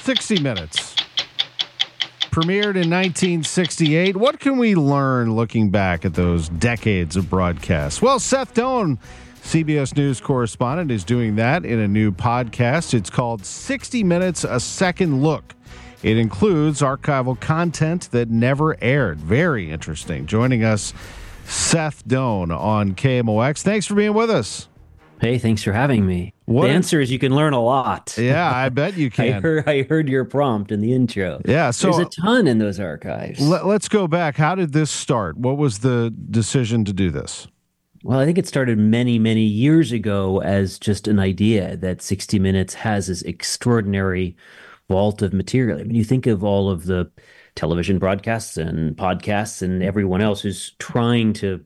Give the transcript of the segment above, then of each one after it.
60 Minutes. Premiered in 1968. What can we learn looking back at those decades of broadcasts? Well, Seth Doane, CBS News correspondent, is doing that in a new podcast. It's called 60 Minutes, A Second Look. It includes archival content that never aired. Very interesting. Joining us, Seth Doane on KMOX. Thanks for being with us. Hey, thanks for having me. The answer is you can learn a lot. Yeah, I bet you can. I heard your prompt in the intro. Yeah, so there's a ton in those archives. Let's go back. How did this start? What was the decision to do this? Well, I think it started many, many years ago as just an idea that 60 Minutes has this extraordinary vault of material. I mean, you think of all of the television broadcasts and podcasts and everyone else who's trying to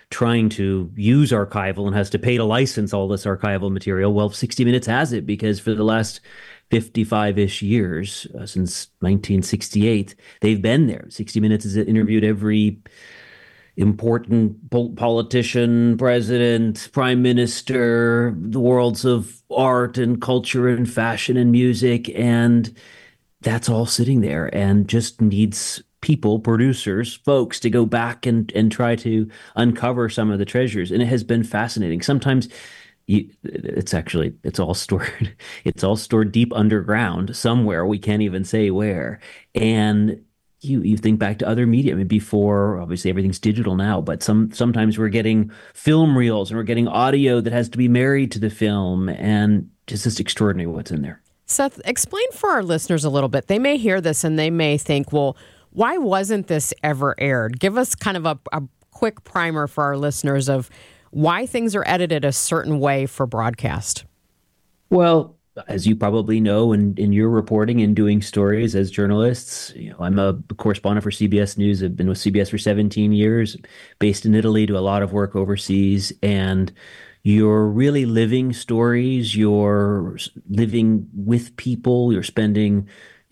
use archival and has to pay to license all this archival material. Well, 60 Minutes has it because for the last 55-ish years, since 1968, they've been there. 60 Minutes has interviewed every important politician, president, prime minister, the worlds of art and culture and fashion and music, and that's all sitting there and just needs people, producers, folks to go back and try to uncover some of the treasures. And it has been fascinating. Sometimes it's all stored deep underground somewhere. We can't even say where. And you think back to other media. I mean, before, obviously everything's digital now, but sometimes we're getting film reels and we're getting audio that has to be married to the film, and just extraordinary what's in there. Seth, explain for our listeners a little bit. They may hear this and they may think, well, why wasn't this ever aired? Give us kind of a quick primer for our listeners of why things are edited a certain way for broadcast. Well, as you probably know, in your reporting and doing stories as journalists, I'm a correspondent for CBS News. I've been with CBS for 17 years, based in Italy, do a lot of work overseas, and you're really living stories. You're living with people. You're spending,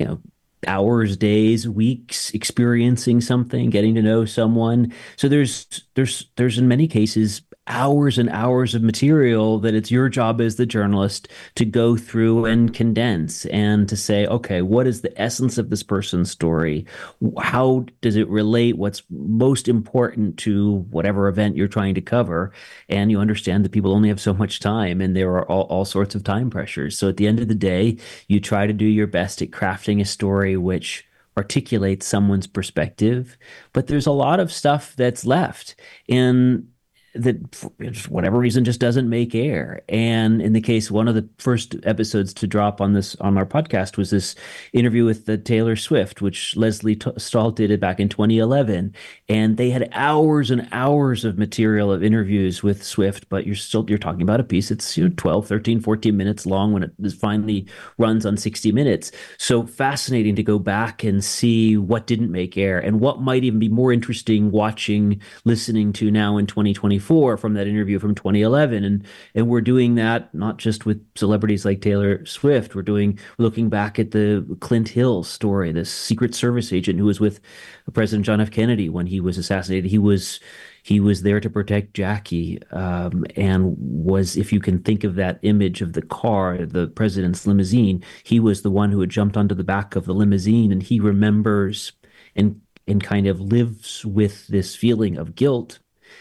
hours, days, weeks experiencing something, getting to know someone. So there's in many cases hours and hours of material that it's your job as the journalist to go through and condense and to say, okay, what is the essence of this person's story? How does it relate? What's most important to whatever event you're trying to cover? And you understand that people only have so much time and there are all sorts of time pressures. So at the end of the day, you try to do your best at crafting a story which articulates someone's perspective, but there's a lot of stuff that's left. And that for whatever reason just doesn't make air. And in the case, one of the first episodes to drop on our podcast was this interview with the Taylor Swift, which Leslie Stahl did back in 2011. And they had hours and hours of material of interviews with Swift, but you're talking about a piece that's 12, 13, 14 minutes long when it finally runs on 60 Minutes. So fascinating to go back and see what didn't make air and what might even be more interesting listening to now in 2024 from that interview from 2011. And we're doing that not just with celebrities like Taylor Swift. We're looking back at the Clint Hill story, this Secret Service agent who was with President John F. Kennedy when he was assassinated. He was there to protect Jackie, and was, if you can think of that image of the car, the president's limousine, he was the one who had jumped onto the back of the limousine, and he remembers and kind of lives with this feeling of guilt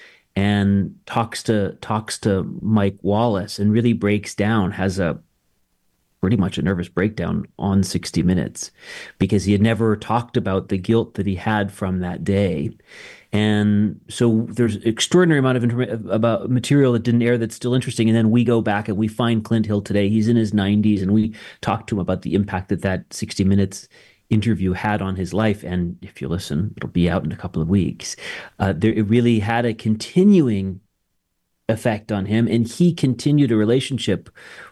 and talks to Mike Wallace and really has pretty much a nervous breakdown on 60 Minutes because he had never talked about the guilt that he had from that day. And so there's an extraordinary amount of about material that didn't air that's still interesting. And then we go back and we find Clint Hill today. He's in his 90s, and we talk to him about the impact that 60 Minutes interview had on his life. And if you listen, it'll be out in a couple of weeks. It really had a continuing effect on him, and he continued a relationship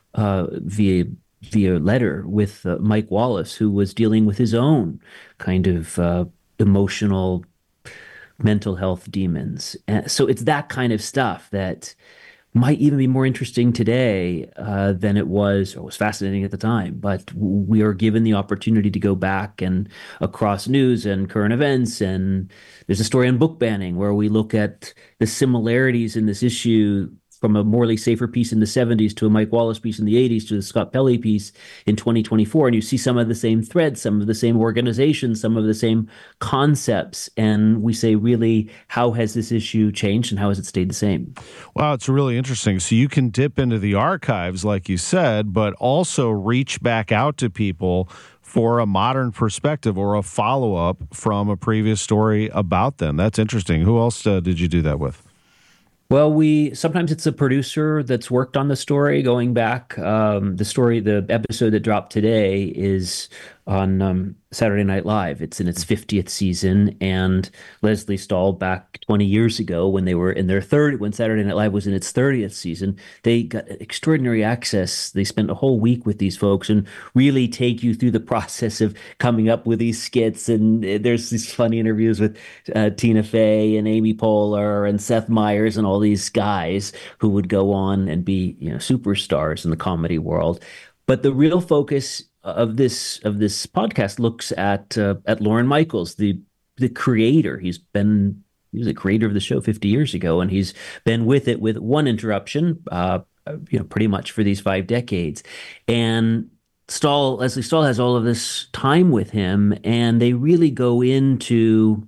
via letter with Mike Wallace, who was dealing with his own kind of emotional mental health demons. So it's that kind of stuff that might even be more interesting today than it was, or was fascinating at the time. But we are given the opportunity to go back and across news and current events. And there's a story on book banning where we look at the similarities in this issue from a Morley Safer piece in the 70s to a Mike Wallace piece in the 80s to the Scott Pelley piece in 2024. And you see some of the same threads, some of the same organizations, some of the same concepts. And we say, really, how has this issue changed and how has it stayed the same? Wow, it's really interesting. So you can dip into the archives, like you said, but also reach back out to people for a modern perspective or a follow-up from a previous story about them. That's interesting. Who else did you do that with? Well, sometimes it's a producer that's worked on the story going back. The episode that dropped today is on Saturday Night Live. It's in its 50th season, and Leslie Stahl, back 20 years ago when they were in their when Saturday Night Live was in its 30th season, they got extraordinary access. They spent a whole week with these folks and really take you through the process of coming up with these skits. And there's these funny interviews with Tina Fey and Amy Poehler and Seth Meyers and all these guys who would go on and be, superstars in the comedy world. But the real focus of this podcast looks at Lorne Michaels, the creator. He was the creator of the show 50 years ago, and he's been with it with one interruption, pretty much for these 5 decades. And Leslie Stahl has all of this time with him, and they really go into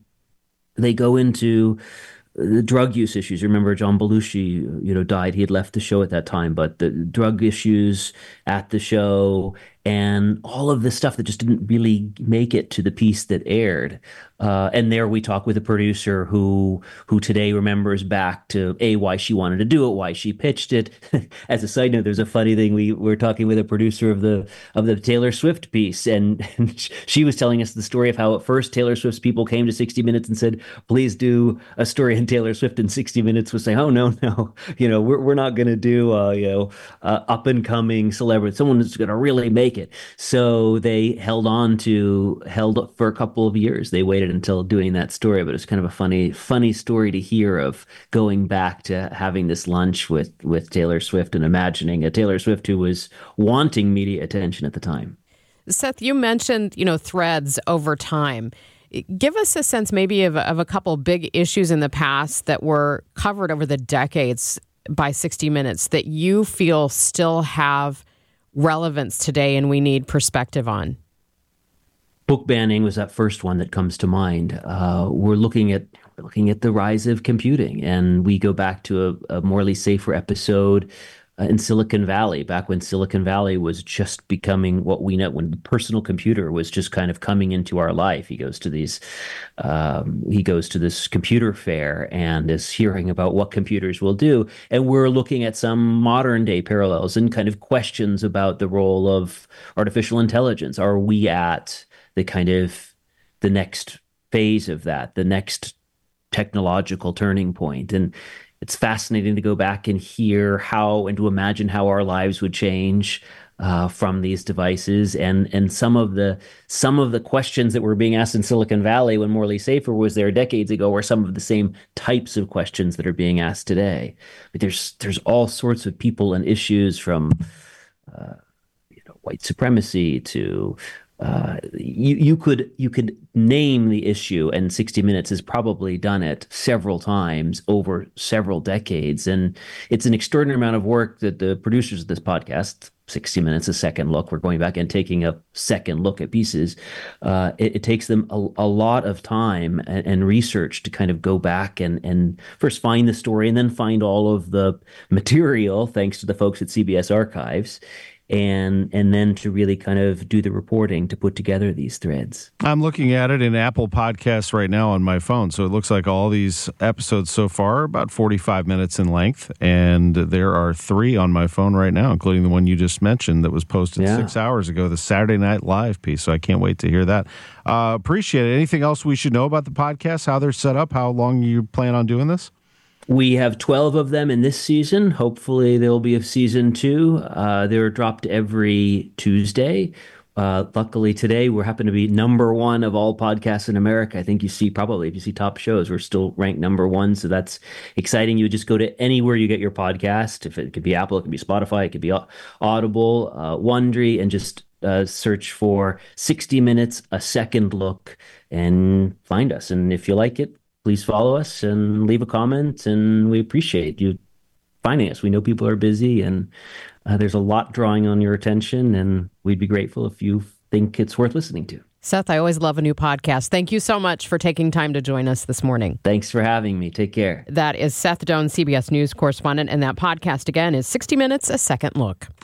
the drug use issues. Remember, John Belushi, died. He had left the show at that time, but the drug issues at the show and all of this stuff that just didn't really make it to the piece that aired. And there we talk with a producer who today remembers back to why she wanted to do it, why she pitched it. As a side note, there's a funny thing. We're talking with a producer of the Taylor Swift piece, and she was telling us the story of how at first Taylor Swift's people came to 60 Minutes and said, "Please do a story on Taylor Swift." And 60 Minutes was saying, "Oh no, we're not going to do up and coming celebrity, someone who's going to really make it." So they held for a couple of years. They waited until doing that story, but it's kind of a funny story to hear of going back to having this lunch with Taylor Swift and imagining a Taylor Swift who was wanting media attention at the time. Seth, you mentioned, threads over time. Give us a sense maybe of a couple big issues in the past that were covered over the decades by 60 Minutes that you feel still have relevance today and we need perspective on. Book banning was that first one that comes to mind. We're looking at the rise of computing, and we go back to a Morley Safer episode in Silicon Valley, back when Silicon Valley was just becoming what we know, when the personal computer was just kind of coming into our life. He goes to this computer fair and is hearing about what computers will do. And we're looking at some modern day parallels and kind of questions about the role of artificial intelligence. Are we at the next phase of that, the next technological turning point? And it's fascinating to go back and hear and to imagine how our lives would change from these devices, and some of the questions that were being asked in Silicon Valley when Morley Safer was there decades ago are some of the same types of questions that are being asked today. But there's all sorts of people and issues from white supremacy to you could name the issue, and 60 Minutes has probably done it several times over several decades. And it's an extraordinary amount of work that the producers of this podcast, 60 Minutes, a second look, we're going back and taking a second look at pieces. It takes them a lot of time and research to kind of go back and first find the story and then find all of the material, thanks to the folks at CBS Archives. And then to really kind of do the reporting to put together these threads. I'm looking at it in Apple Podcasts right now on my phone. So it looks like all these episodes so far are about 45 minutes in length. And there are 3 on my phone right now, including the one you just mentioned that was posted 6 hours ago, the Saturday Night Live piece. So I can't wait to hear that. Appreciate it. Anything else we should know about the podcast, how they're set up, how long you plan on doing this? We have 12 of them in this season. Hopefully there will be a season 2. They're dropped every Tuesday. Luckily today we happen to be number 1 of all podcasts in America. I think if you see top shows, we're still ranked number 1. So that's exciting. You just go to anywhere you get your podcast. If it could be Apple, it could be Spotify, it could be Audible, Wondery, and just search for 60 Minutes, a second look, and find us. And if you like it, please follow us and leave a comment, and we appreciate you finding us. We know people are busy, and there's a lot drawing on your attention, and we'd be grateful if you think it's worth listening to. Seth, I always love a new podcast. Thank you so much for taking time to join us this morning. Thanks for having me. Take care. That is Seth Doane, CBS News correspondent, and that podcast again is 60 Minutes, A Second Look.